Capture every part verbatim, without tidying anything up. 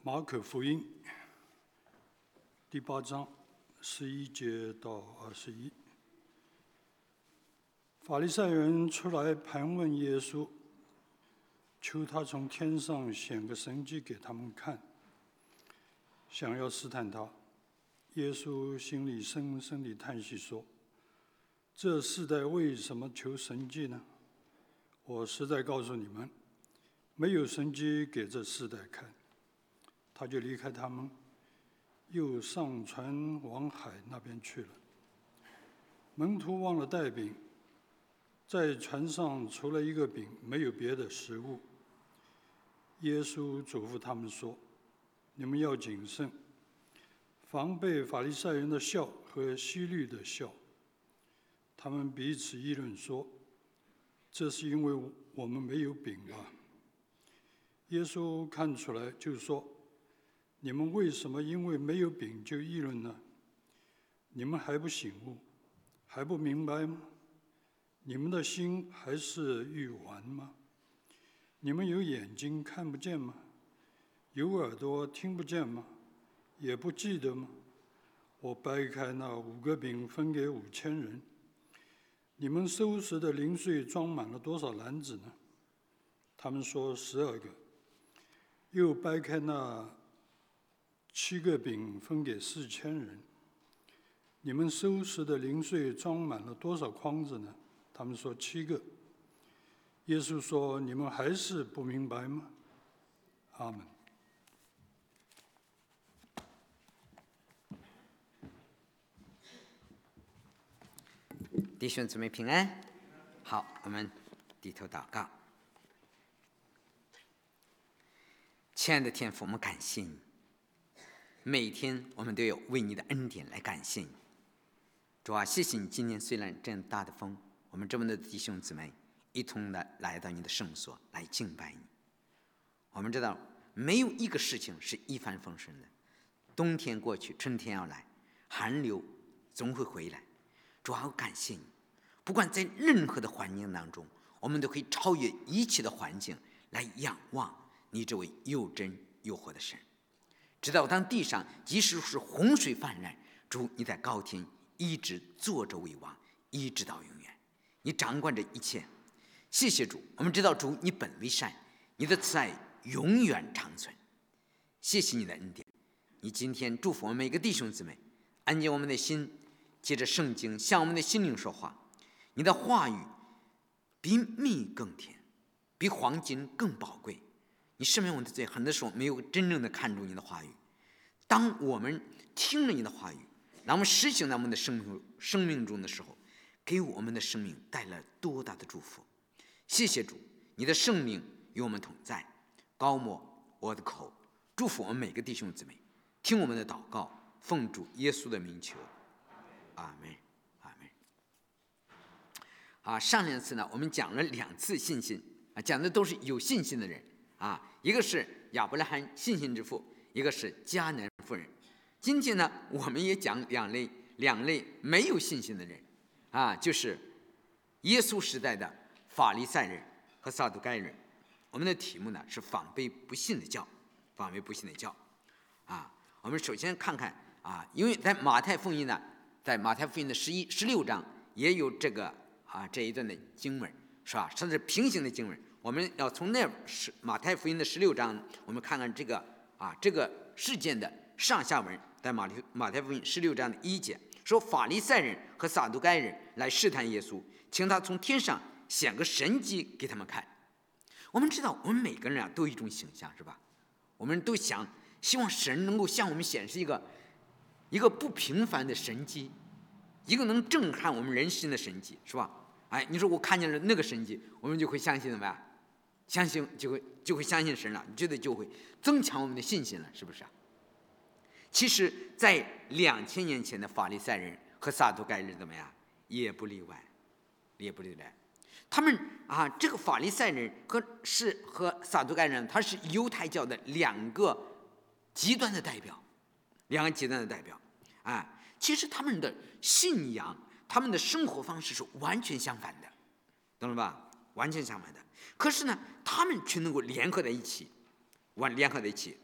马可福音第八章十一节到二十一。法利赛人出来盘问耶稣，求他从天上显个神迹给他们看，想要试探他。耶稣心里深深地叹息说：“这世代为什么求神迹呢？我实在告诉你们，没有神迹给这世代看。”他就离开他们，又上船往海那边去了。门徒忘了带饼，在船上除了一个饼，没有别的食物。耶稣嘱咐他们说：“你们要谨慎，防备法利赛人的笑和希律的笑。”他们彼此议论说：“这是因为我们没有饼吧？”耶稣看出来，就说：“你们为什么因为没有饼就议论呢？你们还不醒悟，还不明白吗？你们的心还是欲顽吗？你们有眼睛看不见吗？有耳朵听不见吗？也不记得吗？我掰开那五个饼分给五千人，你们收拾的零碎装满了多少篮子呢？”他们说：“十二个。”又掰开那七个饼分给四千人，你们收拾的零碎装满了多少筐子呢？他们说：“七个。”耶稣说：“你们还是不明白吗？”阿们。 弟兄姊妹平安。好，我们低头祷告。亲爱的天父，我们感谢你。每一天我们都有为你的恩典来感谢你。主啊，谢谢你今天虽然这样大的风，我们这么多的弟兄姊妹一同的来到你的圣所来敬拜你。我们知道没有一个事情是一帆风顺的，冬天过去，春天要来，寒流总会回来。主啊，我感谢你，不管在任何的环境当中，我们都可以超越一切的环境来仰望你这位又真又活的神。直到当地上即使是洪水泛滥，主你在高天一直坐着为王，一直到永远，你掌管着一切。谢谢主，我们知道主你本为善，你的慈爱永远长存。谢谢你的恩典，你今天祝福我们每个弟兄姊妹，安静我们的心，借着圣经向我们的心灵说话。你的话语比蜜更甜，比黄金更宝贵。你赦免我们的罪，很多时候没有真正的看重你的话语。当我们听了你的话语，让我们实行在我们的生命生命中的时候，给我们的生命带来多大的祝福。谢谢主，你的圣灵与我们同在，高抹我的口，祝福我们每个弟兄姊妹。听我们的祷告，奉主耶稣的名求，阿门，阿门。啊，上两次呢，我们讲了两次信心啊，讲的都是有信心的人啊，一个是亚伯拉罕信心之父，一个是迦南妇人。今天呢，我们也讲两类两类没有信心的人啊，就是耶稣时代的法利赛人和撒都该人。我们的题目呢是防备不信的教，防备不信的教啊。我们首先看看啊，因为在马太福音呢，在马太福音的十一、十六章也有这个啊这一段的经文，是吧？它是平行的经文。我们要从那马太福音的十六章，我们看看这个啊这个事件的上下文。在马马太福音十六章的一节说，法利赛人和撒都该人来试探耶稣，请他从天上显个神迹给他们看。我们知道，我们每个人啊都有一种形象，是吧？我们都想希望神能够向我们显示一个一个不平凡的神迹，一个能震撼我们人心的神迹，是吧？哎，你说我看见了那个神迹，我们就会相信怎么样？相信就会就会相信神了，你觉得就会增强我们的信心了，是不是啊？其实在两千年前的法利赛人和撒都该人怎么样，也不例外，也不例外。他们啊，这个法利赛人和是和撒都该人，他是犹太教的两个极端的代表，两个极端的代表啊。其实他们的信仰，他们的生活方式是完全相反的，懂了吧？完全相反的。可是呢，他们却能够联合在一起，完联合在一起。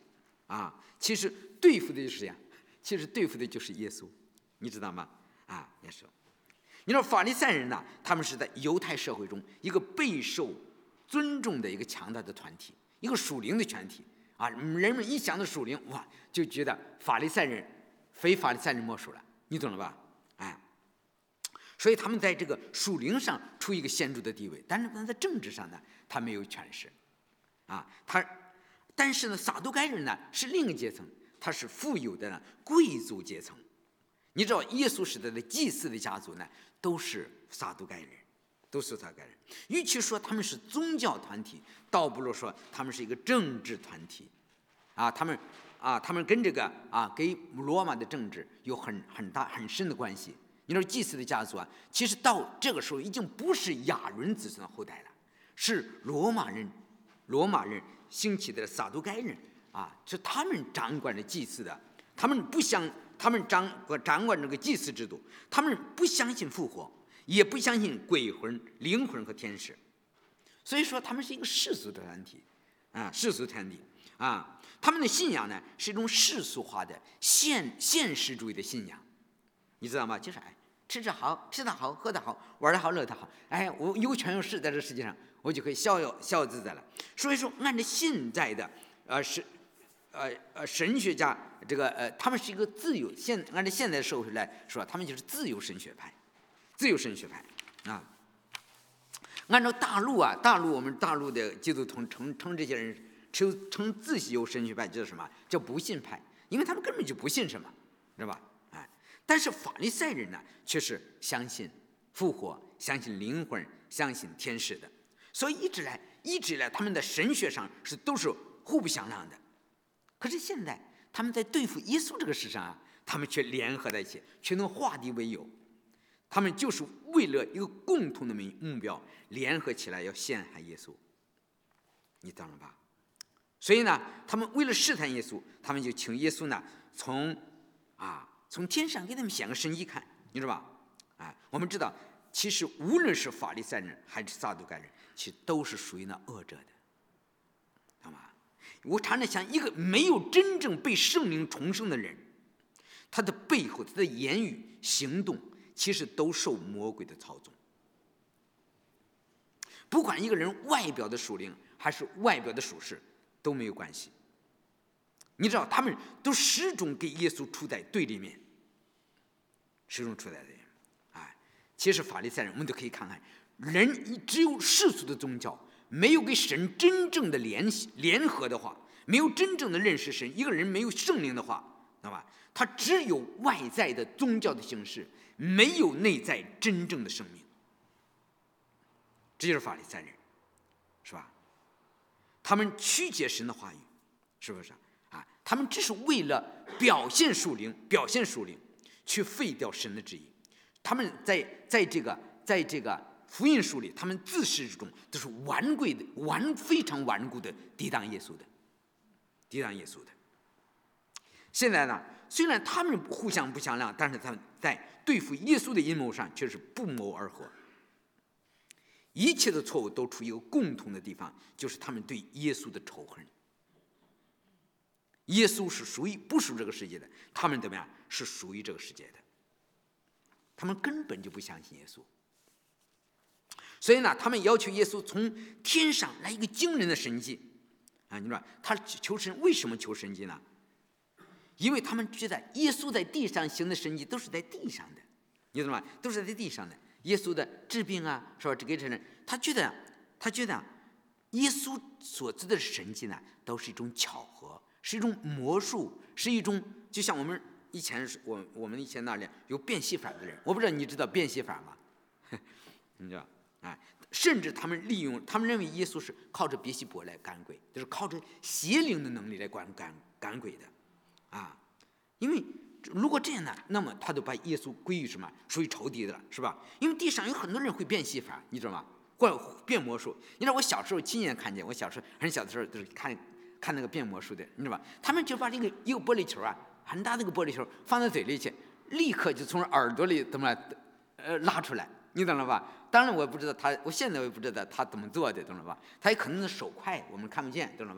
啊，其实对付的就是谁呀？其实对付的就是耶稣，你知道吗？啊，耶稣。你知道法利赛人呢，他们是在犹太社会中一个备受尊重的一个强大的团体，一个属灵的团体啊。人们一想到属灵，哇，就觉得法利赛人非法利赛人莫属了，你懂了吧？哎，所以他们在这个属灵上处于一个显著的地位，但是他在政治上呢，他没有权势啊。他，但是呢，撒都该人呢是另一个阶层，他是富有的呢贵族阶层。你知道耶稣时代的祭司的家族呢，都是撒都该人，都是撒都该人。与其说他们是宗教团体，倒不如说他们是一个政治团体，啊，他们啊，他们跟这个啊，跟罗马的政治有很很大很深的关系。你说祭司的家族啊，其实到这个时候已经不是亚伦子孙的后代了，是罗马人，罗马人兴起的撒都该人啊，是他们掌管着祭司的，他们不相。他们掌掌管这个祭祀制度，他们不相信复活，也不相信鬼魂、灵魂和天使，所以说他们是一个世俗的团体啊，世俗团体啊。他们的信仰呢是一种世俗化的现现实主义的信仰，你知道吗？就是哎，吃着好，吃得好，喝得好，玩得好，乐得好，哎，我有权有势在这世界上，我就可以逍遥逍遥自在了。所以说，按照现在的呃是。呃呃，神学家这个呃，他们是一个自由现按照现在的社会来说，他们就是自由神学派，自由神学派啊。按照大陆啊，大陆我们大陆的基督徒称称这些人称称自由神学派叫什么？叫不信派，因为他们根本就不信什么，是吧？哎，但是法利赛人呢，却是相信复活，相信灵魂，相信天使的，所以一直来一直来他们的神学上是都是互不相让的。可是现在他们在对付耶稣这个事上啊，他们却联合在一起，却能化敌为友。他们就是为了一个共同的目标，联合起来要陷害耶稣。你懂了吧？所以呢，他们为了试探耶稣，他们就请耶稣呢从啊从天上给他们显个神迹看，你知道吧？啊，我们知道，其实无论是法利赛人还是撒都该人，其实都是属于那恶者的，懂吗？我常常想，一个没有真正被圣灵重生的人，他的背后、他的言语、行动，其实都受魔鬼的操纵。不管一个人外表的属灵还是外表的属世，都没有关系。你知道，他们都始终跟耶稣处在对立面，始终处在对立面。哎，其实法利赛人，我们都可以看看，人只有世俗的宗教。没有跟神真正的联系联合的话，没有真正的认识神，一个人没有圣灵的话，知道吧？他只有外在的宗教的形式，没有内在真正的生命。这就是法利赛人，是吧？他们曲解神的话语，是不是啊？他们只是为了表现属灵，表现属灵，去废掉神的旨意。他们在在这个在这个。福音书里，他们自始至终都是顽固的、顽非常顽固的抵挡耶稣的，抵挡耶稣的。现在呢，虽然他们互相不相让，但是他们在对付耶稣的阴谋上却是不谋而合。一切的错误都出于一个共同的地方，就是他们对耶稣的仇恨。耶稣是属于不属这个世界的，他们怎么样？是属于这个世界的。他们根本就不相信耶稣。所以呢，他们要求耶稣从天上来一个惊人的神迹啊！你说他求神，为什么求神迹呢？因为他们觉得耶稣在地上行的神迹都是在地上的，你懂吗？都是在地上的。耶稣的治病啊，是吧？这个人，他觉得，他觉得耶稣所做的神迹呢，都是一种巧合，是一种魔术，是一种就像我们以前我我们以前那里有变戏法的人，我不知道你知道变戏法吗？你知道？啊，甚至他们利用，他们认为耶稣是靠着别西卜来赶鬼，就是靠着邪灵的能力来赶赶赶鬼的，啊，因为如果这样呢，那么他就把耶稣归于什么？属于仇敌的了，是吧？因为地上有很多人会变戏法，你知道吗？或者变魔术。你知道我小时候亲眼看见，我小时候很小的时候都是看看那个变魔术的，你知道吧？他们就把这个一个玻璃球啊，很大的一个玻璃球放在嘴里去，立刻就从耳朵里怎么呃拉出来。你懂了吧？当然我也不知道他，我现在我也不知道他怎么做的，懂了吧？他也可能是手快，我们看不见，懂了吧？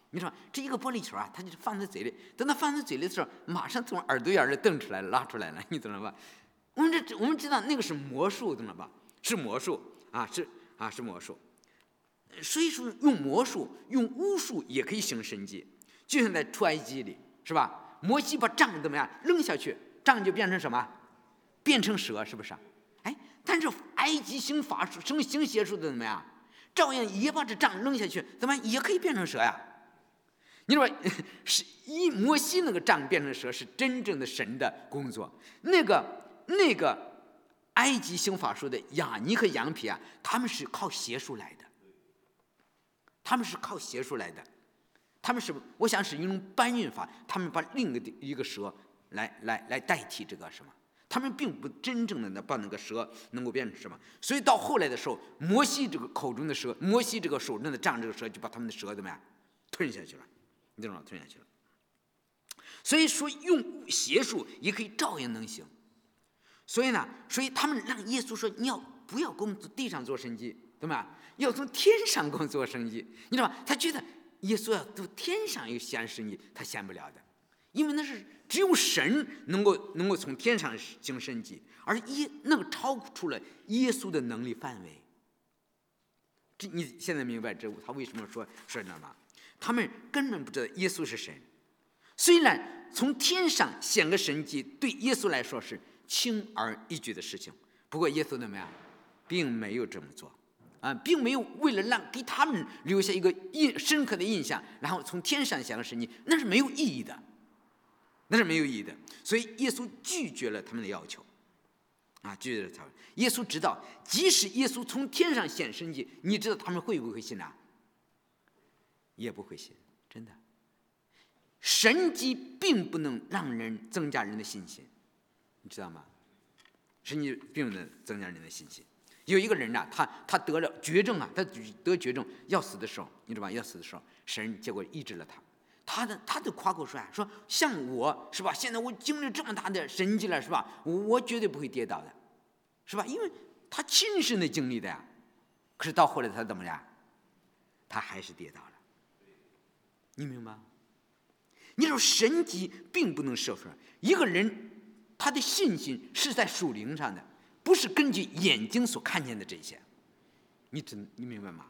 你说这一个玻璃球啊，它就是放在嘴里，等它放在嘴里的时候，马上从耳朵眼里瞪出来了，拉出来了，你懂了吧？我们这我们知道那个是魔术，懂了吧？是魔术啊，是啊，是魔术。所以说用魔术、用巫术也可以行神迹，就像在出埃及里，是吧？摩西把杖怎么样扔下去，杖就变成什么？变成蛇，是不是？哎，但是埃及行法术、行行邪术的怎么样？照样也把这杖扔下去，怎么也可以变成蛇呀？你说是一摩西那个杖变成蛇是真正的神的工作，那个那个埃及行法术的雅尼和羊皮啊，他们是靠邪术来的，他们是靠邪术来的，他们是我想是一种搬运法，他们把另一个一个蛇来来来代替这个什么，他们并不真正的把那个蛇能够变成什么，所以到后来的时候，摩西这个口中的蛇，摩西这个手中的杖这个蛇就把他们的蛇怎么样吞下去了。你知道吞下去了，所以说用邪术也可以照样能行。所以呢，所以他们让耶稣说：“你要不要给我们地上做神迹，对吧？要从天上给我们做神迹。”你知道吧？他觉得耶稣要从天上有显神迹，他显不了的，因为那是只有神能够能够从天上行神迹，而耶那个超出了耶稣的能力范围。这你现在明白这他为什么说说这吗？他们根本不知道耶稣是神，虽然从天上显个神迹对耶稣来说是轻而易举的事情，不过耶稣怎么样，并没有这么做啊，并没有为了让给他们留下一个印深刻的印象，然后从天上显个神迹，那是没有意义的，那是没有意义的。所以耶稣拒绝了他们的要求啊，拒绝了他们。耶稣知道，即使耶稣从天上显神迹，你知道他们会不会信啊？也不会信，真的。神迹并不能让人增加人的信心，你知道吗？神迹并不能增加人的信心。有一个人呐、啊，他他得了绝症啊，他得绝症要死的时候，你知道吧？要死的时候，神结果医治了他。他的他就夸口说啊，说像我是吧？现在我经历这么大的神迹了，是吧？我我绝对不会跌倒的，是吧？因为他亲身的经历的呀。可是到后来他怎么样？他还是跌倒了。你明白吗？你说神迹并不能说出来，一个人他的信心是在属灵上的，不是根据眼睛所看见的这些。你真你明白吗？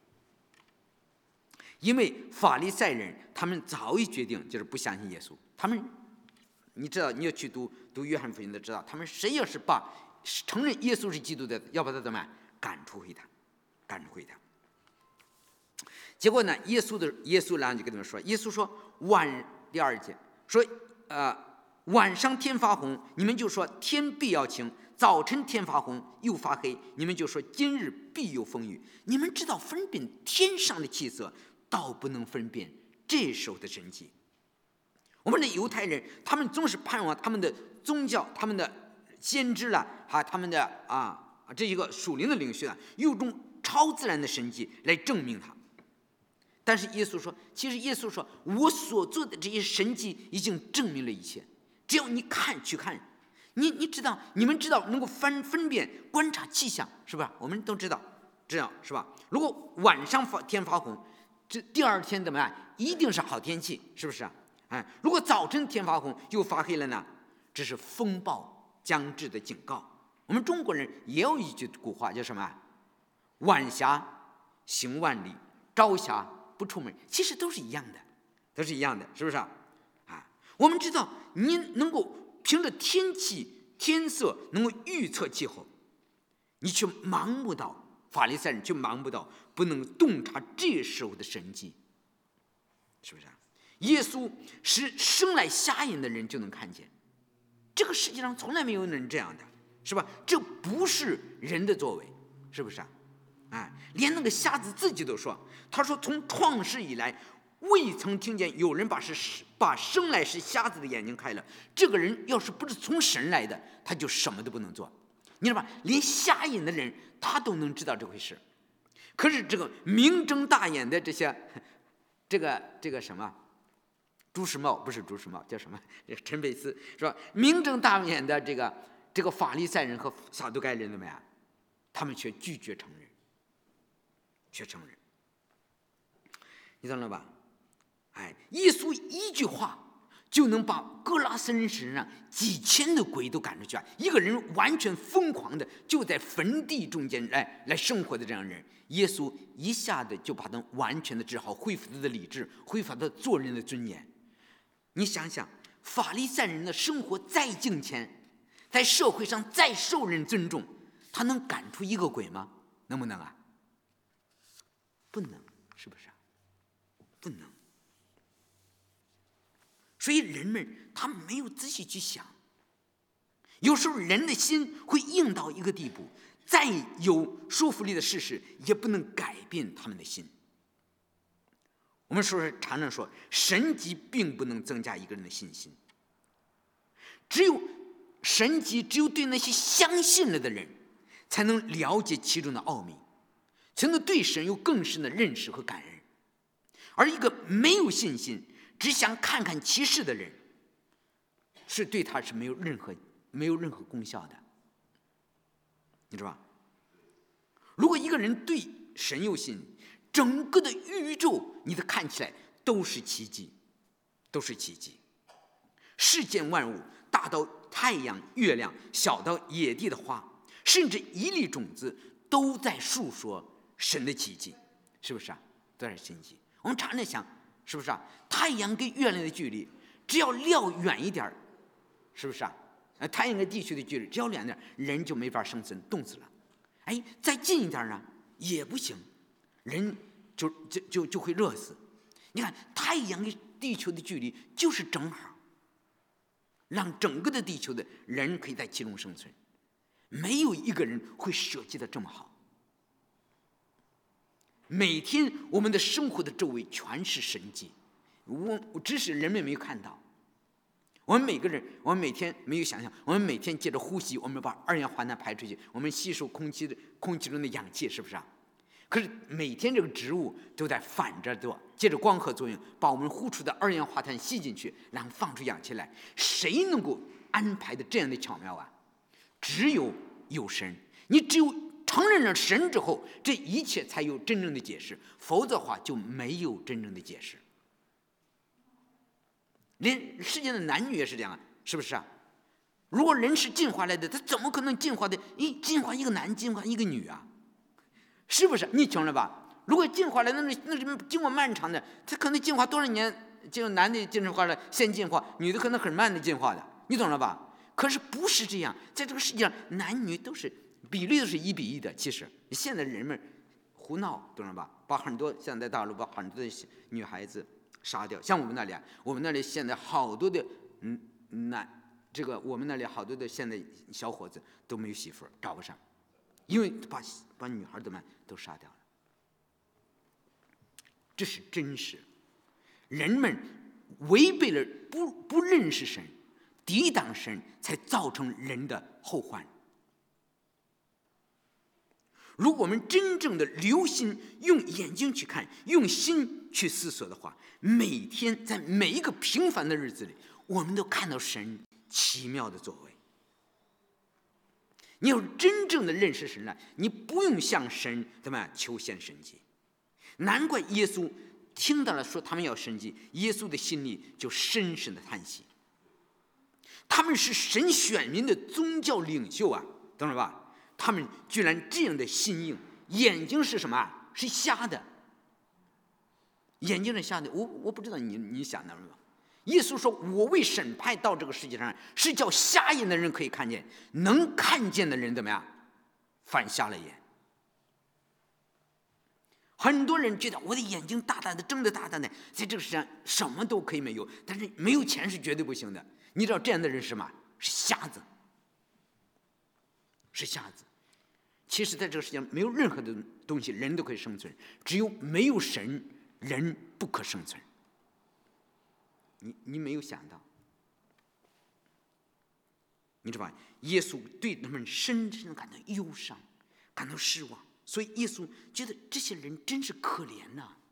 因为法利赛人他们早已决定就是不相信耶稣，他们你知道你要去读读约翰福音的知道，他们谁要是把承认耶稣是基督的，要把他怎么样赶出回他，赶出回他。结果呢？耶稣的耶稣然后就跟他们说，耶稣说晚第二节说，呃，晚上天发红，你们就说天必要晴；早晨天发红又发黑，你们就说今日必有风雨。你们知道分辨天上的气色，倒不能分辨这时候的神迹。我们的犹太人，他们总是盼望他们的宗教、他们的先知了，哈，他们的啊这一个属灵的领袖啊，有种超自然的神迹来证明他。但是耶稣说，其实耶稣说，我所做的这些神迹已经证明了一切，只要你看去看，你你知道，你们知道能够分分辨观察气象，是吧？我们都知道这样，是吧？如果晚上发天发红，这第二天怎么样？一定是好天气，是不是啊？哎，如果早晨天发红又发黑了呢？这是风暴将至的警告。我们中国人也有一句古话叫什么？晚霞行万里，朝霞不出门，其实都是一样的，都是一样的，是不是啊？啊，我们知道你能够凭着天气、天色能够预测气候，你却盲目到法利赛人却盲目到不能洞察这时候的神迹，是不是啊？耶稣是生来瞎眼的人就能看见，这个世界上从来没有人这样的，是吧？这不是人的作为，是不是啊？哎，连那个瞎子自己都说，他说从创世以来，未曾听见有人把是把生来是瞎子的眼睛开了。这个人要是不是从神来的，他就什么都不能做。你知道吧？连瞎眼的人他都能知道这回事，可是这个明睁大眼的这些，这个这个什么，朱时茂不是朱时茂，叫什么？陈佩斯是吧？明睁大眼的这个这个法利赛人和撒都该人怎么样？他们却拒绝承认。却承认，你懂了吧？ 哎，耶稣一句话就能把哥拉森人身上几千的鬼都赶出去啊！一个人完全疯狂的就在坟地中间来来生活的这样的人，耶稣一下子就把他完全的治好，恢复他的理智，恢复他做人的尊严。你想想，法利赛人的生活再敬虔，在社会上再受人尊重，他能赶出一个鬼吗？能不能啊？不能，是不是啊？不能。所以人们他没有仔细去想，有时候人的心会硬到一个地步，再有说服力的事实也不能改变他们的心。我们说常常说，神迹并不能增加一个人的信心，只有神迹只有对那些相信了的人才能了解其中的奥秘，才能对神有更深的认识和感恩。而一个没有信心只想看看奇事的人，是对他是没有任何没有任何功效的，你知道吧？如果一个人对神有信，整个的宇宙你的看起来都是奇迹，都是奇迹。世间万物，大到太阳、月亮，小到野地的花，甚至一粒种子，都在述说神的奇迹，是不是啊？都是神迹。我们常常想，是不是啊？太阳跟月亮的距离，只要撂远一点，是不是啊？太阳跟地球的距离只要远点，人就没法生存，冻死了。哎，再近一点呢，也不行，人就就就就会热死。你看，太阳跟地球的距离就是正好，让整个的地球的人可以在其中生存，没有一个人会设计的这么好。每天我们的生活的周围全是神迹，我只是人们没有看到。我们每个人，我们每天没有想象，我们每天借着呼吸，我们把二氧化碳排出去，我们吸收空气的空气中的氧气，是不是啊？可是每天这个植物都在反着做，借着光合作用，把我们呼出的二氧化碳吸进去，然后放出氧气来。谁能够安排的这样的巧妙啊？只有有神。你只有承认了神之后，这一切才有真正的解释，否则的话就没有真正的解释。连世界的男女也是这样，是不是啊？如果人是进化来的，他怎么可能进化的一进化一个男，进化一个女啊？是不是？你听了吧？如果进化来，那是那是经过漫长的，他可能进化多少年，就男的进化了先进化，女的可能很慢的进化的，你懂了吧？可是不是这样，在这个世界上，男女都是比例都是一比一的。其实现在人们胡闹，懂了吧？把很多现在大陆把很多的女孩子杀掉，像我们那里啊，我们那里现在好多的嗯男，这个我们那里好多的现在小伙子都没有媳妇儿，找不上，因为把把女孩都们都杀掉了。这是真实，人们违背了不不认识神，抵挡神，才造成人的后患。如果我们真正的留心，用眼睛去看，用心去思索的话，每天在每一个平凡的日子里，我们都看到神奇妙的作为。你要真正的认识神了，你不用向神怎么样求献神迹。难怪耶稣听到了说他们要神迹，耶稣的心里就深深的叹息。他们是神选民的宗教领袖啊，懂了吧？他们居然这样的心硬，眼睛是什么啊？是瞎的，眼睛是瞎的。我我不知道你你想到了吗？耶稣说：“我为审判到这个世界上，是叫瞎眼的人可以看见，能看见的人怎么样？反瞎了眼。”很多人觉得我的眼睛大大的，睁得大大的，在这个世上什么都可以没有，但是没有钱是绝对不行的。你知道这样的人是什么？是瞎子，是瞎子。其实在这个世界上没有任何的东西人都可以生存，只有没有神，人不可生存。你你没有想到，你知道吧？耶稣对他们深深感到忧伤，感到失望，所以耶稣觉得这些人真是可怜呐、啊。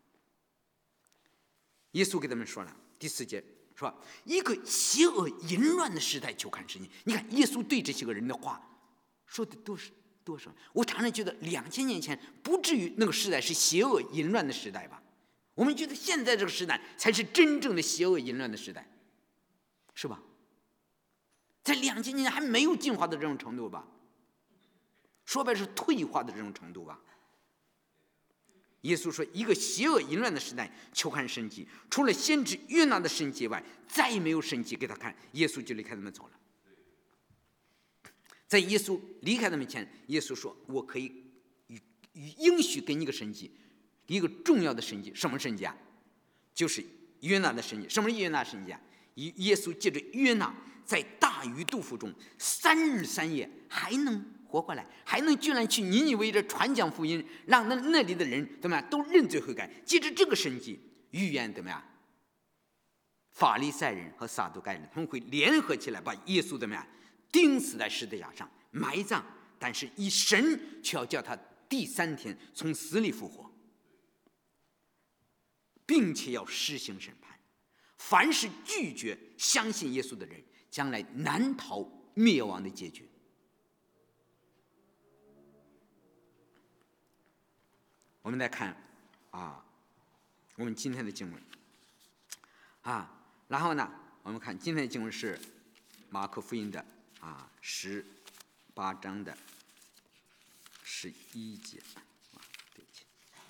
耶稣给他们说了，第四节说：“一个邪恶淫乱的时代，就看神迹。”你看耶稣对这些个人的话说的多少多少？我常常觉得两千年前不至于那个时代是邪恶淫乱的时代吧？ 我们觉得现在这个时代才是真正的邪恶淫乱的时代，是吧？在两千年还没有进化的这种程度吧，说白是退化的这种程度吧。耶稣说，一个邪恶淫乱的时代求看神迹，除了先知约拿的神迹外，再也没有神迹给他看，耶稣就离开他们走了。在耶稣离开他们前，耶稣说，我可以应许给你一个神迹，一个重要的神迹。什么神迹啊？就是约拿的神迹。什么是约拿神迹啊？耶稣借着约拿在大鱼肚腹中三日三夜还能活过来，还能居然去尼尼微这传讲福音，让那那里的人怎么样都认罪悔改。借着这个神迹预言怎么样，法利赛人和撒都该人他们会联合起来把耶稣怎么样钉死在十字架上埋葬，但是以神却要叫他第三天从死里复活，并且要施行审判。凡是拒绝相信耶稣的人，将来难逃灭亡的结局。我们来看啊，我们今天的经文啊，然后呢，我们看今天的经文是马可福音的啊十八章的十一节啊，对不起。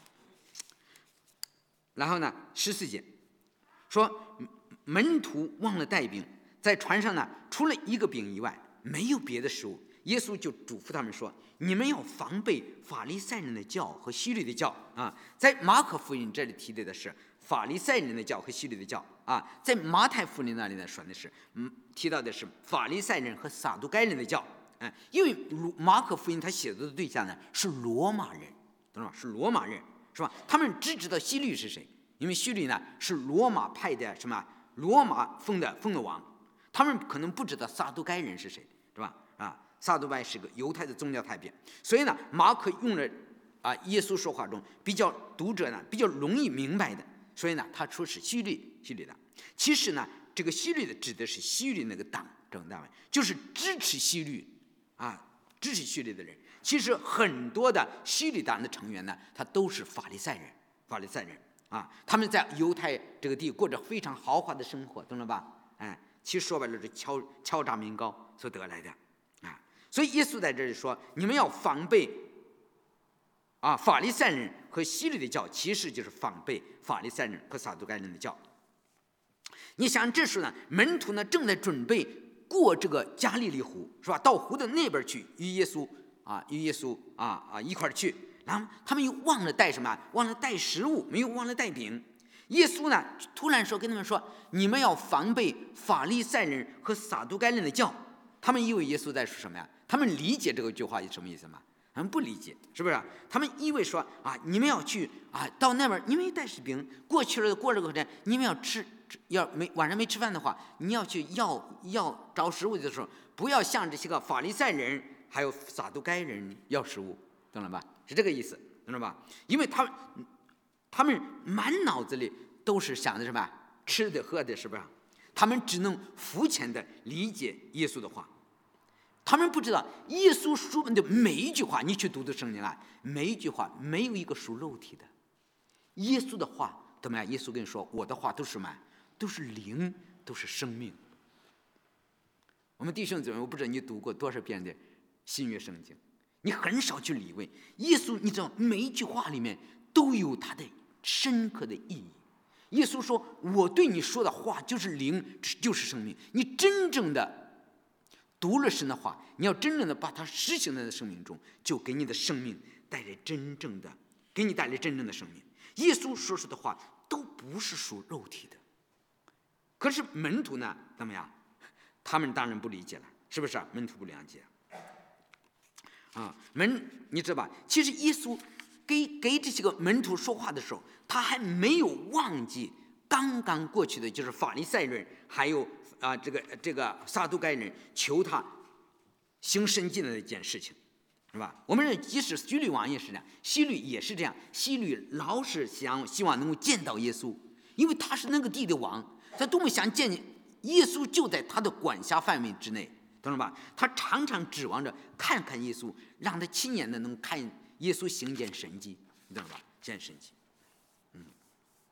然后呢，十四节说，门徒忘了带饼，在船上呢，除了一个饼以外，没有别的食物。耶稣就嘱咐他们说，你们要防备法利赛人的教和希律的教啊。在马可福音这里提的是法利赛人的教和希律的教啊，在马太福音那里呢说的是嗯提到的是法利赛人和撒都该人的教。嗯，因为马可福音他写作的对象呢是罗马人，懂吗？是罗马人，是吧？他们只知道希律是谁，因为希律呢是罗马派的什么罗马封的封的王，他们可能不知道撒都该人是谁，是吧？啊。撒都该是个犹太的宗教派别，所以呢，马可用了啊耶稣说话中比较读者呢比较容易明白的，所以呢，他说是希律希律的。其实呢，这个希律的指的是希律那个党政单位，就是支持希律啊支持希律的人。其实很多的希律党的成员呢，他都是法利赛人，法利赛人啊，他们在犹太这个地过着非常豪华的生活，懂了吧？哎，其实说白了是敲敲诈民膏所得来的。所以耶稣在这里说，你们要防备啊法利赛人和希律的教，其实就是防备法利赛人和撒都该人的教。你想这时候呢，门徒呢正在准备过这个加利利湖，是吧？到湖的那边去与耶稣啊与耶稣啊啊一块儿去，然后他们又忘了带什么？忘了带食物，没有忘了带饼。耶稣呢突然说跟他们说，你们要防备法利赛人和撒都该人的教。他们以为耶稣在说什么呀？他们理解这个句话是什么意思吗？他们不理解，是不是？他们以为说啊，你们要去啊，到那边你们带食饼过去了，过这个站，你们要吃，要没晚上没吃饭的话，你要去要要找食物的时候，不要向这些个法利赛人还有撒都该人要食物，懂了吧？是这个意思，懂了吧？因为他们他们满脑子里都是想的什么？吃的喝的，是不是？他们只能肤浅的理解耶稣的话。他们不知道耶稣说的每一句话，你去读读圣经啊，每一句话没有一个属肉体的。耶稣的话怎么样？耶稣跟你说，我的话都是什么？都是灵，都是生命。我们弟兄姊妹，我不知道你读过多少遍的新约圣经，你很少去理会耶稣。你知道每一句话里面都有他的深刻的意义。耶稣说，我对你说的话就是灵，就是生命。你真正的读了神的话，你要真正的把它实行在生命中，就给你的生命带来真正的，给你带来真正的生命。耶稣说出的话都不是属肉体的，可是门徒呢，怎么样？他们当然不理解了，是不是啊？门徒不了解啊，门，你知道吧？其实耶稣给给这些个门徒说话的时候，他还没有忘记刚刚过去的，就是法利赛人还有啊，这个这个撒都该人求他行神迹的那件事情，是吧？我们认，即使希律王也是这样，希律也是这样。希律老是想希望能够见到耶稣，因为他是那个地的王，他多么想见耶稣，就在他的管辖范围之内，懂了吧？他常常指望着看看耶稣，让他亲眼的能看耶稣行见神迹，懂了吧？见神迹。嗯，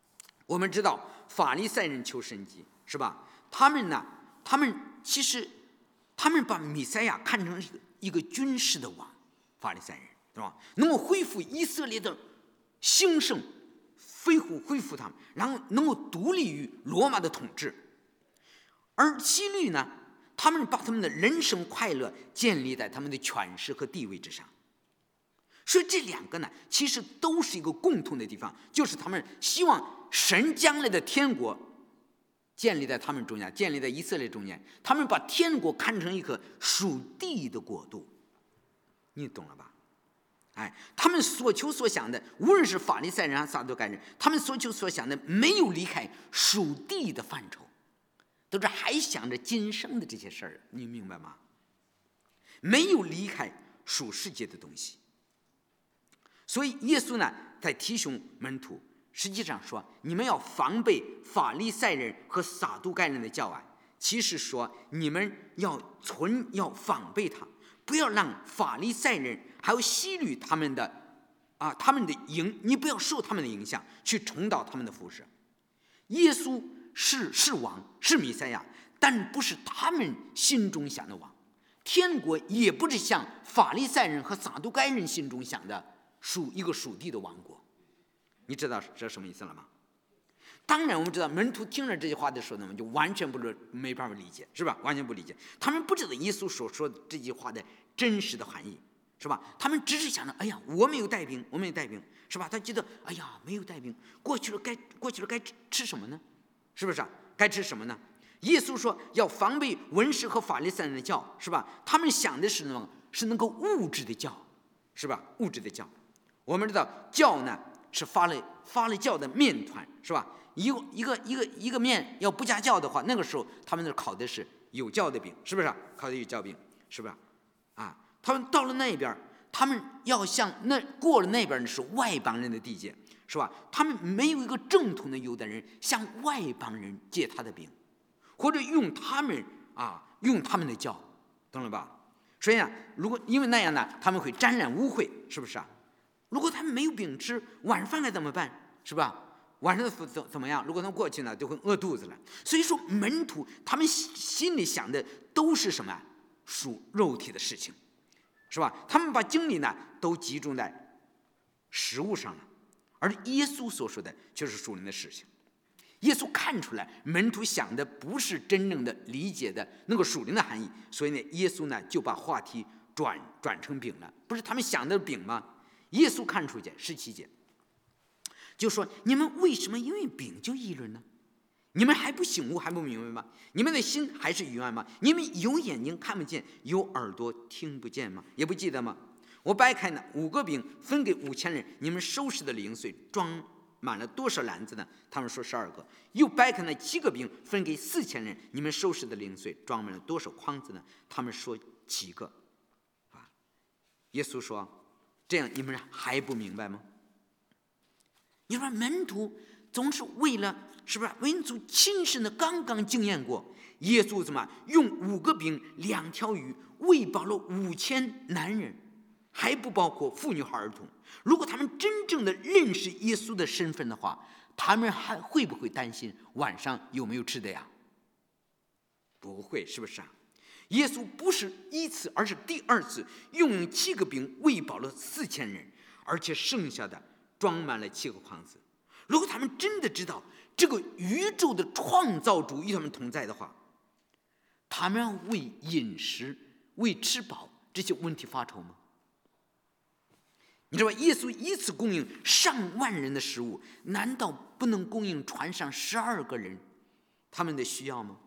我们知道法利赛人求神迹，是吧？他们呢，他们其实他们把弥赛亚看成是一个军事的王，法利赛人，是吧？能够恢复以色列的兴盛，恢复恢复他们，然后能够独立于罗马的统治。而希律呢，他们把他们的人生快乐建立在他们的权势和地位之上。所以这两个呢，其实都是一个共同的地方，就是他们希望神将来的天国建立在他们中间，建立在以色列中间。他们把天国看成一个属地的国度，你懂了吧？哎，他们所求所想的，无论是法利赛人和撒都该人，他们所求所想的没有离开属地的范畴，都是还想着今生的这些事儿，你明白吗？没有离开属世界的东西。所以耶稣呢，在提醒门徒，实际上说，你们要防备法利赛人和撒都该人的教案。其实说，你们要存要防备他，不要让法利赛人还有希律他们的啊他们的影，你不要受他们的影响，去重蹈他们的覆辙。耶稣是是王，是弥赛亚，但不是他们心中想的王。天国也不是像法利赛人和撒都该人心中想的属一个属地的王国。你知道这什么意思了吗？当然我们知道门徒听了这句话的时候呢，就完全不没办法理解，是吧？完全不理解，他们不知道耶稣所说的这句话的真实的含义，是吧？他们只是想着，哎呀，我没有带兵，我没有带兵，是吧？他觉得，哎呀，没有带兵，过去了该过去了该吃什么呢？是不是啊？该吃什么呢？耶稣说要防备文士和法利赛人的教，是吧？他们想的是什么？是能够物质的教，是吧？物质的教。我们知道教呢是发了发了酵的面团，是吧？一个一个一个一个面要不加酵的话，那个时候他们那烤的是有酵的饼，是不是？烤的有酵饼，是不是？啊，他们到了那边，他们要向那过了那边是外邦人的地界，是吧？他们没有一个正统的犹太人向外邦人借他的饼，或者用他们啊用他们的酵，懂了吧？所以啊，如果因为那样呢，他们会沾染污秽，是不是啊？如果他们没有饼吃，晚饭该怎么办？是吧？晚上怎怎么样？如果他们过去呢，就会饿肚子了。所以说，门徒他们心里想的都是什么？属肉体的事情，是吧？他们把精力呢都集中在食物上了，而耶稣所说的就是属灵的事情。耶稣看出来门徒想的不是真正的理解的那个属灵的含义，所以呢，耶稣呢就把话题转转成饼了。不是他们想的饼吗？耶稣看出去，十七节就说：“你们为什么因为饼就议论呢？你们还不醒悟，还不明白吗？你们的心还是愚昧吗？你们有眼睛看不见，有耳朵听不见吗？也不记得吗？我掰开呢五个饼分给五千人，你们收拾的零碎装满了多少篮子呢？他们说十二个。又掰开那七个饼分给四千人，你们收拾的零碎装满了多少筐子呢？他们说七个。啊，耶稣说。”这样你们还不明白吗？你说门徒总是为了是不是门徒亲身的刚刚经验过，耶稣怎么用五个饼两条鱼喂饱了五千男人，还不包括妇女和儿童。如果他们真正的认识耶稣的身份的话，他们还会不会担心晚上有没有吃的呀？不会，是不是啊？耶稣不是一次，而是第二次用七个饼喂饱了四千人，而且剩下的装满了七个筐子。如果他们真的知道这个宇宙的创造主与他们同在的话，他们要为饮食、为吃饱这些问题发愁吗？你知道吧？耶稣一次供应上万人的食物，难道不能供应船上十二个人他们的需要吗？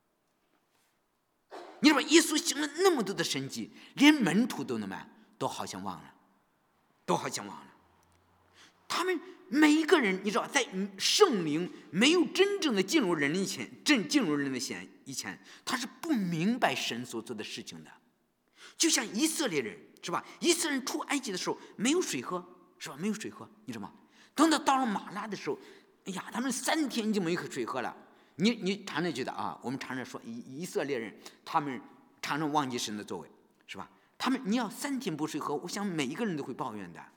你知道吧？耶稣行了那么多的神迹，连门徒都能买，都好像忘了，都好像忘了。他们每一个人，你知道，在圣灵没有真正的进入人以前，真进入人的前以前，他是不明白神所做的事情的。就像以色列人，是吧？以色列人出埃及的时候没有水喝，是吧？没有水喝，你知道吗？等到到了马拉的时候，哎呀，他们三天就没有水喝了。你你常常觉得啊，我们常常说以以色列人，他们常常忘记神的作为，是吧？他们你要三天不水喝，我想每一个人都会抱怨的。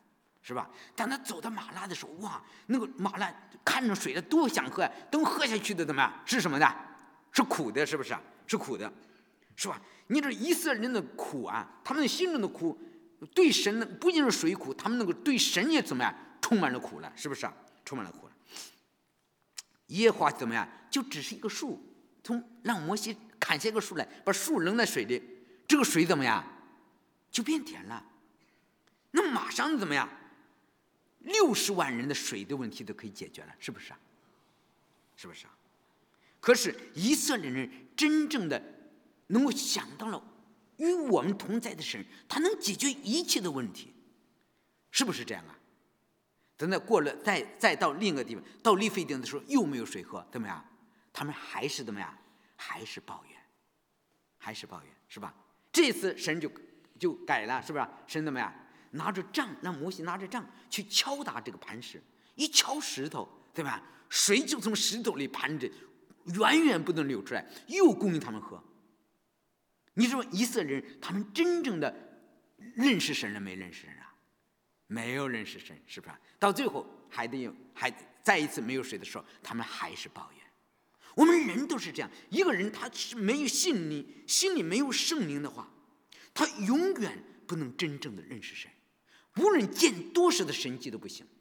是吧？当他走到马拉的时候，哇，那个马拉看着水了，多想喝，等喝下去的怎么样？是什么的？是苦的，是不是？是苦的，是吧？你这以色列人的苦啊，他们心中的苦，对神的不仅是水苦，他们那个对神也怎么样？充满了苦了，是不是？充满了苦了。耶和华怎么样？就只是一个树，从让摩西砍下一个树来，把树扔在水里，这个水怎么样？就变甜了。那马上怎么样？六十万人的水的问题都可以解决了，是不是啊？是不是啊？可是以色列人真正的能够想到了与我们同在的神，他能解决一切的问题，是不是这样啊？等到过了，再再到另一个地方，到利非定的时候又没有水喝，怎么样？他们还是怎么样？还是抱怨，还是抱怨，是吧？这次神就就改了，是不是？神怎么样？拿着杖，让摩西拿着杖去敲打这个磐石，一敲石头，对吧？水就从石头里盘着，源源不断流出来，又供应他们喝。你说以色列人他们真正的认识神了没？认识神啊？没有认识神，是不是？到最后还得有，还再一次没有水的时候，他们还是抱怨。我们人都是这样，一个人他是没有信灵，心里没有圣灵的话，他永远不能真正的认识神。无论见多少的神迹都不行。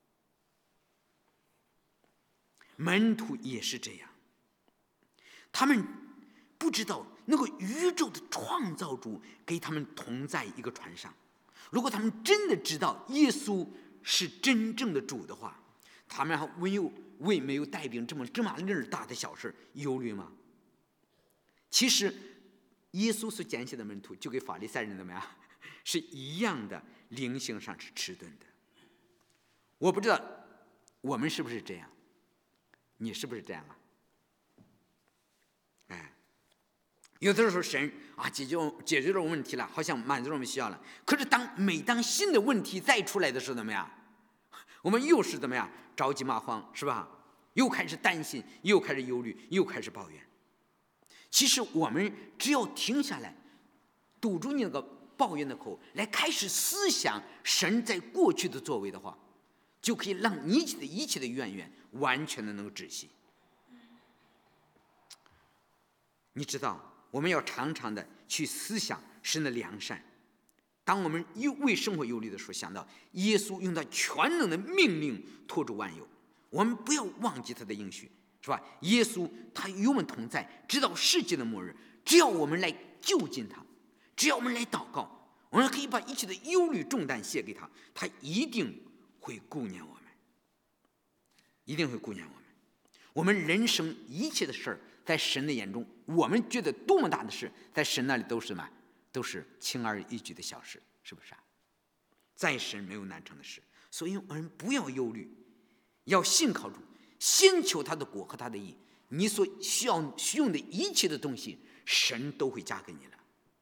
门徒也是这样，他们不知道那个宇宙的创造主给他们同在一个船上。如果他们真的知道耶稣是真正的主的话，他们还没有为没有带病这么这么粒儿大的小事忧虑吗？其实耶稣所拣选的门徒就跟法利赛人怎么样是一样的，灵性上是迟钝的。我不知道我们是不是这样，你是不是这样啊？哎，有的时候神啊解决解决了问题了，好像满足了我们需要了。可是当每当新的问题再出来的时候，怎么样？我们又是怎么样？着急蚂蟥，是吧？又开始担心，又开始忧虑，又开始抱怨。其实我们只要停下来，堵住那个抱怨的口，来开始思想神在过去的作为的话，就可以让你的一切的怨言完全的能够止息。你知道，我们要常常的去思想神的良善。当我们为生活忧虑的时候，想到耶稣用他全能的命令托住万有，我们不要忘记他的应许，是吧？耶稣他与我们同在，直到世界的末日。只要我们来就近他，只要我们来祷告，我们可以把一切的忧虑重担卸给他，他一定会顾念我们，一定会顾念我们。我们人生一切的事儿，在神的眼中，我们觉得多么大的事，在神那里都是什么？都是轻而易举的小事，是不是啊？在神没有难成的事，所以我们不要忧虑，要信靠主，先求他的国和他的义，你所需要需用的一切的东西，神都会加给你了。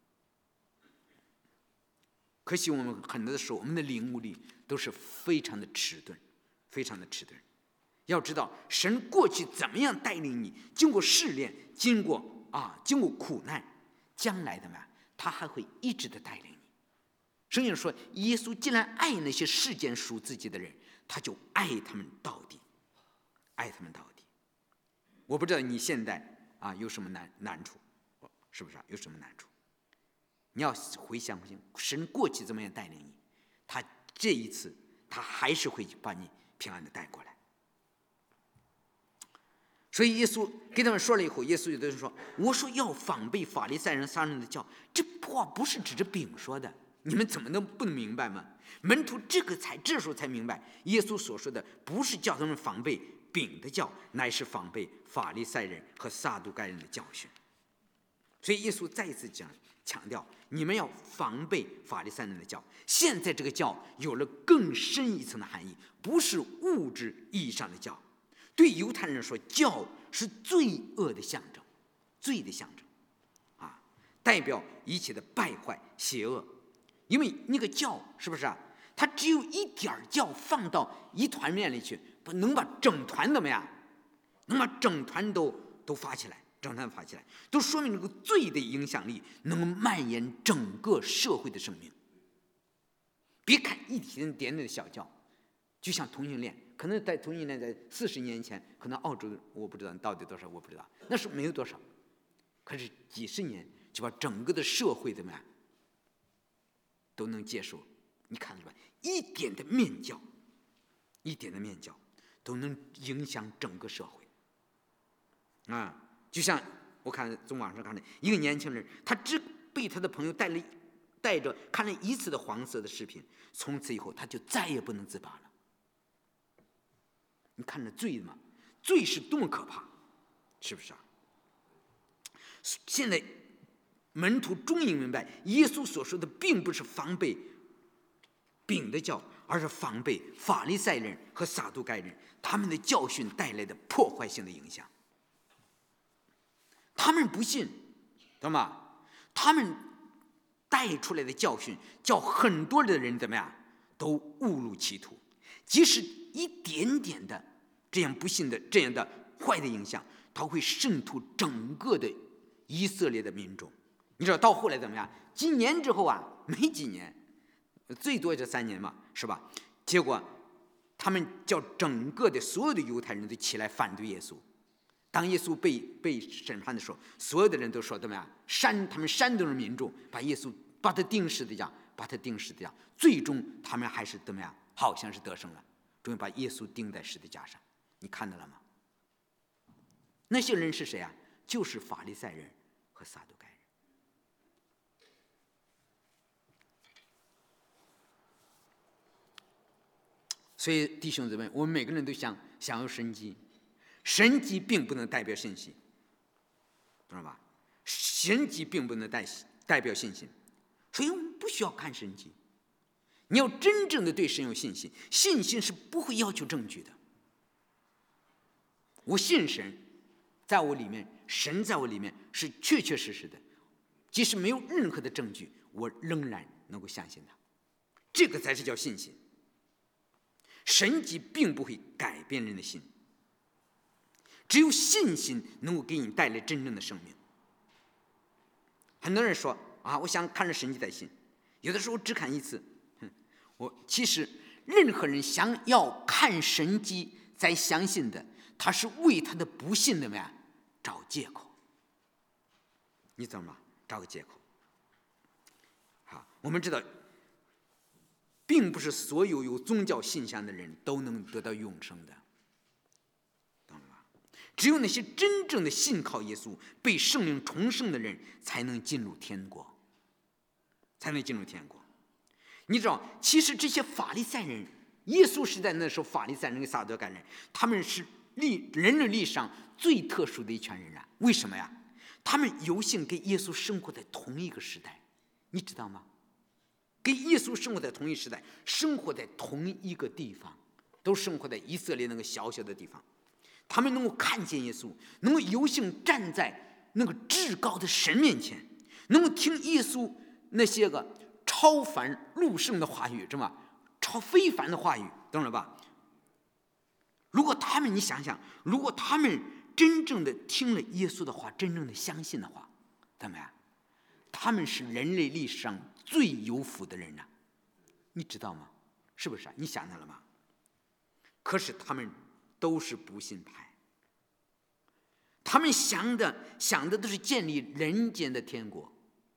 可惜我们很多的时候，我们的领悟力都是非常的迟钝，非常的迟钝。要知道，神过去怎么样带领你，经过试炼，经过啊，经过苦难，将来的嘛，他还会一直的带领你。圣经说，耶稣既然爱那些世间属自己的人，他就爱他们到底，爱他们到底。我不知道你现在啊有什么难难处，是不是啊？有什么难处？你要回想回想，神过去怎么样带领你，他这一次他还是会把你平安的带过来。所以耶稣给他们说了以后，耶稣有的人说：“我说要仿背法利赛人、撒人的教，这话不是指着饼说的，你们怎么能不能明白吗？”门徒这个才这时候才明白，耶稣所说的不是叫他们仿背饼的教，乃是仿背法利赛人和撒都该人的教训。所以耶稣再一次讲强调，你们要防备法利赛人的教。现在这个教有了更深一层的含义，不是物质意义上的教。对犹太人说，教是罪恶的象征，罪的象征，啊，代表一切的败坏、邪恶。因为那个教是不是啊？它只有一点教放到一团面里去，不能把整团怎么样？能把整团都都发起来，整团发起来，都说明这个罪的影响力能蔓延整个社会的生命。别看一点点的小教，就像同性恋，可能在同性恋在四十年前，可能澳洲我不知道到底多少，我不知道，那时候没有多少，可是几十年就把整个的社会怎么样都能接受。你看到吧，一点的面教，一点的面教都能影响整个社会啊！就像我看从网上看的一个年轻人，他只被他的朋友带了带着看了一次的黄色的视频，从此以后他就再也不能自拔了。你看着罪吗？罪是多么可怕，是不是啊？现在门徒终于明白，耶稣所说的并不是防备饼的教，而是防备法利赛人和撒都该人他们的教训带来的破坏性的影响。他们不信，懂吗？他们带出来的教训叫很多的人怎么样都误入歧途，即使一点点的这样不信的这样的坏的影响，它会渗透整个的以色列的民众。你知道到后来怎么样？几年之后啊，没几年，最多就三年嘛，是吧？结果他们叫整个的所有的犹太人都起来反对耶稣。当耶稣被被审判的时候，所有的人都说怎么样？煽他们煽动了民众，把耶稣把他钉十字架，把他钉十字架。最终他们还是怎么样？好像是得胜了，终于把耶稣钉在十字架上。你看到了吗？那些人是谁啊？就是法利赛人和撒都该人。所以弟兄姊妹，我们每个人都想想要神迹。神迹并不能代表信心，懂了吧？神迹并不能代代表信心，所以我们不需要看神迹。你要真正的对神有信心，信心是不会要求证据的。我信神，在我里面，神在我里面是确确实实的，即使没有任何的证据，我仍然能够相信他。这个才是叫信心。神迹并不会改变人的心。只有信心能够给你带来真正的生命。很多人说啊，我想看着神迹再信，有的时候只看一次。我其实任何人想要看神迹再相信的，他是为他的不信怎么样找借口。你知道吗？找个借口。好，我们知道，并不是所有有宗教信仰的人都能得到永生的。只有那些真正的信靠耶稣、被圣灵重生的人，才能进入天国，才能进入天国。你知道，其实这些法利赛人，耶稣时代那时候，法利赛人跟撒都该人，他们是历人类历史上最特殊的一群人啊。为什么呀？他们有幸跟耶稣生活在同一个时代，你知道吗？跟耶稣生活在同一时代，生活在同一个地方，都生活在以色列那个小小的地方。他们能够看见耶稣，能够有幸站在那个至高的神面前，能够听耶稣那些个超凡入圣的话语，什么超非凡的话语，懂了吧？如果他们，你想想，如果他们真正的听了耶稣的话，真正的相信的话，怎么样？他们是人类历史上最有福的人呐、啊，你知道吗？是不是啊？你想到了吗？可是他们都是不信派，他们想的想的都是建立人间的天国，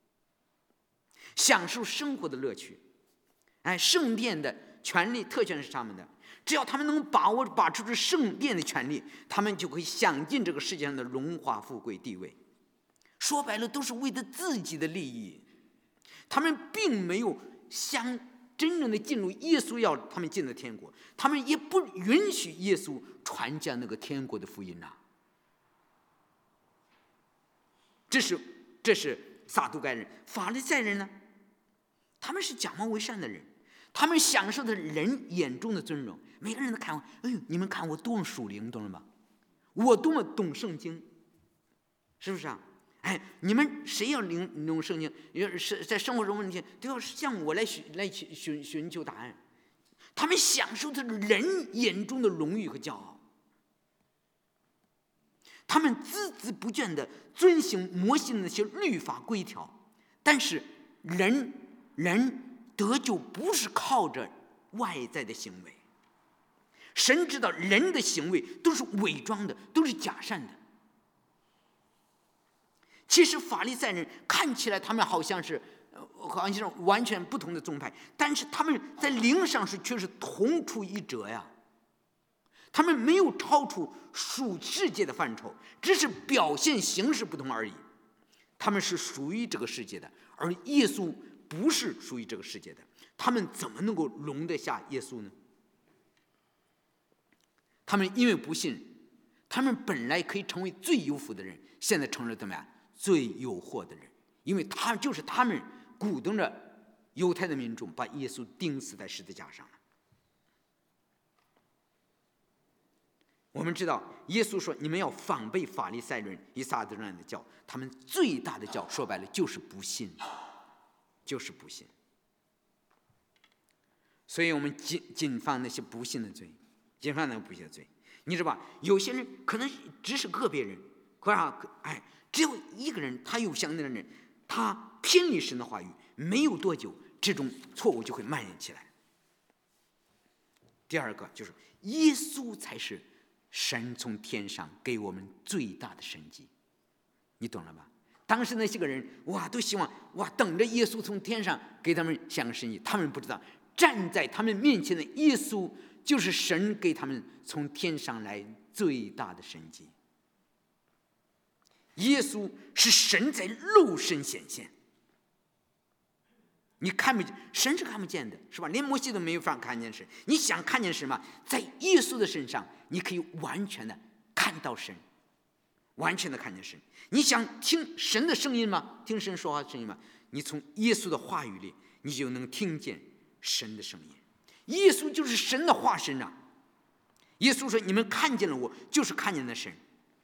享受生活的乐趣。哎，圣殿的权利特权是他们的，只要他们能把握把持住圣殿的权利，他们就可以享尽这个世界上的荣华富贵地位。说白了，都是为了自己的利益，他们并没有想真正的进入耶稣要他们进的天国，他们也不允许耶稣传讲那个天国的福音呐、啊。这是这是撒都该人。法利赛人呢，他们是假冒为善的人，他们享受的人眼中的尊荣。每个人都看我，哎呦，你们看我多么属灵，懂了吗？我多么懂圣经，是不是啊？哎，你们谁要领懂圣经，是在生活中问题都要向我来寻来寻寻求答案。他们享受的人眼中的荣誉和骄傲，他们孜孜不倦地遵行摩西的那些律法规条。但是人人得救不是靠着外在的行为。神知道人的行为都是伪装的，都是假善的。其实法利赛人看起来他们好像是好像是完全不同的宗派，但是他们在灵上是却是同出一辙呀。他们没有超出属世界的范畴，只是表现形式不同而已。他们是属于这个世界的，而耶稣不是属于这个世界的，他们怎么能够容得下耶稣呢？他们因为不信，他们本来可以成为最有福的人，现在成了怎么样？最有祸的人，因为他就是他们鼓动着犹太的民众把耶稣钉死在十字架上了。我们知道耶稣说你们要防备法利赛人以撒都人的教，他们最大的教说白了就是不信，就是不信。所以我们谨谨防那些不信的罪，谨防那个不信的罪。你知道吧？有些人可能只是个别人，可是哎，只有一个人，他有相同的人，他偏离神的话语，没有多久，这种错误就会蔓延起来。第二个就是耶稣才是神从天上给我们最大的神迹，你懂了吧？当时那些个人哇，都希望哇，等着耶稣从天上给他们显个神迹，他们不知道站在他们面前的耶稣就是神给他们从天上来最大的神迹。耶稣是神在肉身显现，你看不见，神是看不见的，是吧？连摩西都没有法看见神。你想看见什么？在耶稣的身上，你可以完全的看到神，完全的看见神。你想听神的声音吗？听神说话的声音吗？你从耶稣的话语里，你就能听见神的声音。耶稣就是神的化身啊！耶稣说：“你们看见了我，就是看见了神。”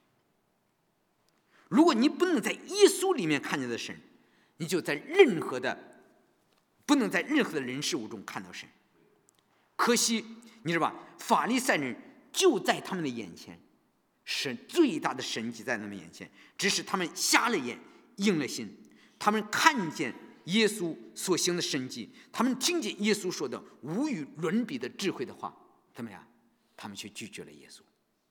如果你不能在耶稣里面看见的神，你就在任何的不能在任何的人事物中看到神。可惜你知道吧？法利赛人就在他们的眼前，神最大的神迹在他们眼前，只是他们瞎了眼，硬了心。他们看见耶稣所行的神迹，他们听见耶稣说的无与伦比的智慧的话，怎么样？他们却拒绝了耶稣。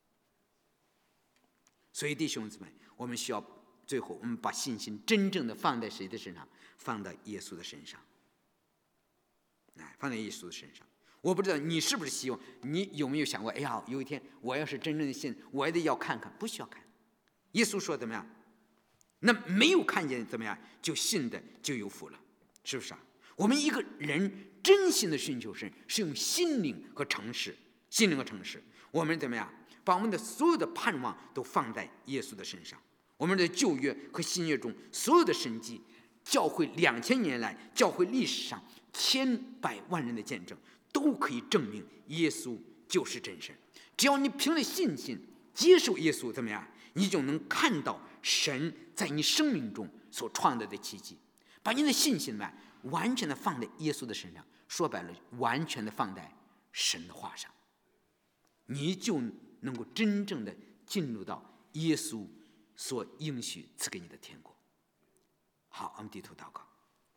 所以弟兄姊妹，我们需要最后我们把信心真正的放在谁的身上？放在耶稣的身上。放在耶稣的身上。我不知道你是不是希望，你有没有想过，哎呀，有一天我要是真正的信，我也得要看看。不需要看。耶稣说怎么样？那没有看见怎么样？就信的就有福了，是不是啊？我们一个人真心的寻求神，是用心灵和诚实，心灵和诚实。我们怎么样？把我们的所有的盼望都放在耶稣的身上。我们的旧约和新约中所有的神迹，教会两千年来教会历史上千百万人的见证，都可以证明耶稣就是真神。只要你凭着信心接受耶稣，怎么样？你就能看到神在你生命中所创造的奇迹。把你的信心吧，完全的放在耶稣的身上，说白了，完全的放在神的话上，你就能够真正的进入到耶稣所应许赐给你的天国。好，我们低头祷告。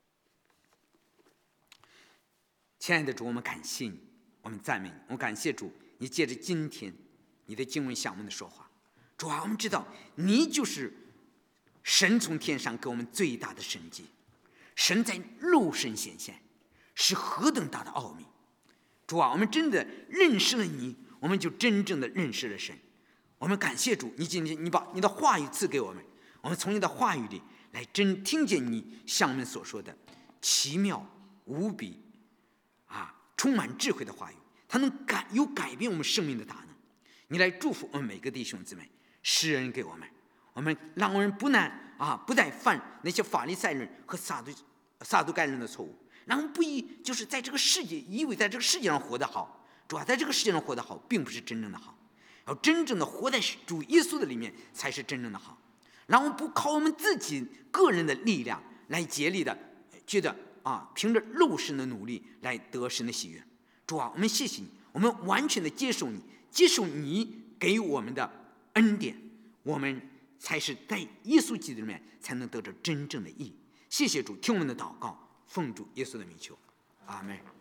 亲爱的主，我们感谢你，我们赞美你，我们感谢主，你借着今天你的经文向我们的说话。主啊，我们知道你就是神从天上给我们最大的神迹，神在肉身显现，是何等大的奥秘。主啊，我们真的认识了你，我们就真正的认识了神。我们感谢主，你今天你把你的话语赐给我们，我们从你的话语里来真听见你向我们所说的奇妙无比啊，充满智慧的话语，它能改有改变我们生命的大能。你来祝福我们每个弟兄姊妹，施恩给我们，我们让我们不难啊，不再犯那些法利赛人和撒都撒都该人的错误，让我们不以就是在这个世界以为在这个世界上活得好，主要在这个世界上活得好，并不是真正的好，要真正的活在主耶稣的里面才是真正的好。让我们不靠我们自己个人的力量来竭力的觉得啊，凭着肉身的努力来得神的喜悦。主啊，我们谢谢你，我们完全的接受你，接受你给我们的恩典，我们才是在耶稣基督里面才能得着真正的义。谢谢主，听我们的祷告，奉主耶稣的名求，阿们。